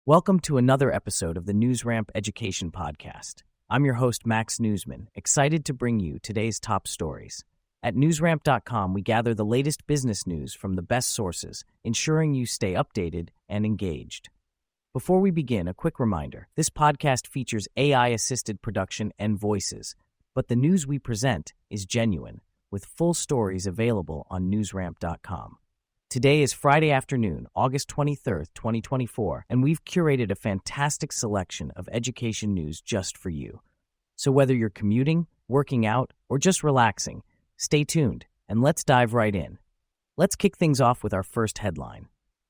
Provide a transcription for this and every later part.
Welcome to another episode of the NewsRamp Education Podcast. I'm your host, Max Newsman, excited to bring you today's top stories. At newsramp.com, we gather the latest business news from the best sources, ensuring you stay updated and engaged. Before we begin, a quick reminder. This podcast features AI-assisted production and voices, but the news we present is genuine, with full stories available on newsramp.com. Today is Friday afternoon, August 23rd, 2024, and we've curated a fantastic selection of education news just for you. So whether you're commuting, working out, or just relaxing, stay tuned, and let's dive right in. Let's kick things off with our first headline.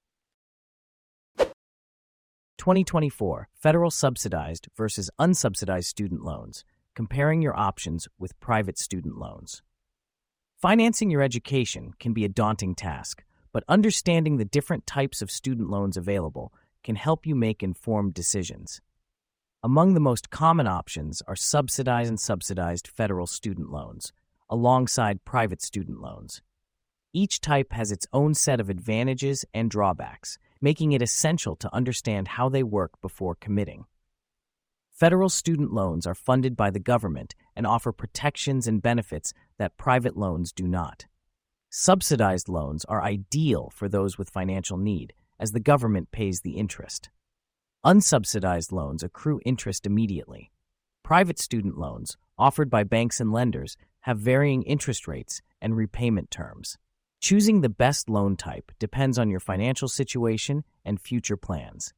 2024 Federal Subsidized versus Unsubsidized Student Loans, comparing your options with private student loans. Financing your education can be a daunting task, but understanding the different types of student loans available can help you make informed decisions. Among the most common options are subsidized and subsidized federal student loans, alongside private student loans. Each type has its own set of advantages and drawbacks, making it essential to understand how they work before committing. Federal student loans are funded by the government and offer protections and benefits that private loans do not. Subsidized loans are ideal for those with financial need, as the government pays the interest. Unsubsidized loans accrue interest immediately. Private student loans, offered by banks and lenders, have varying interest rates and repayment terms. Choosing the best loan type depends on your financial situation and future plans.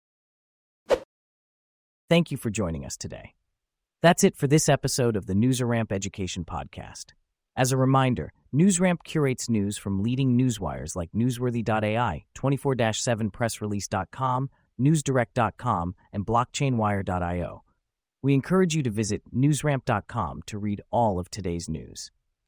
Thank you for joining us today. That's it for this episode of the NewsRamp Education Podcast. As a reminder, NewsRamp curates news from leading newswires like Newsworthy.ai, 24/7pressrelease.com, NewsDirect.com, and BlockchainWire.io. We encourage you to visit newsramp.com to read all of today's news.